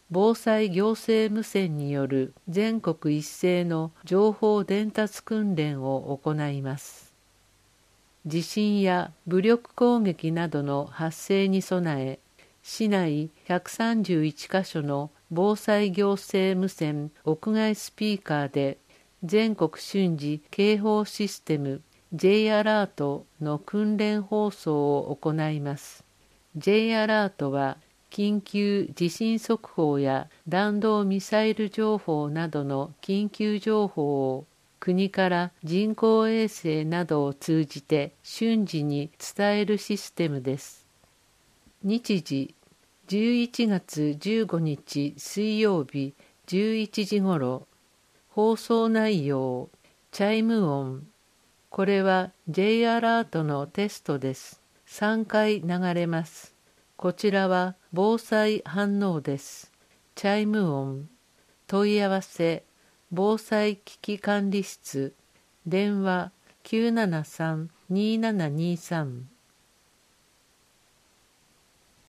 防災行政無線による全国一斉の情報伝達訓練を行います。地震や武力攻撃などの発生に備え、市内131カ所の防災行政無線屋外スピーカーで全国瞬時警報システム J アラートの訓練放送を行います。J アラートは緊急地震速報や弾道ミサイル情報などの緊急情報を国から人工衛星などを通じて瞬時に伝えるシステムです。日時11月15日水曜日11時ごろ。放送内容チャイム音。これは J アラートのテストです。3回流れます。こちらは防災反応です。チャイム音。問い合わせ防災危機管理室。電話973-2723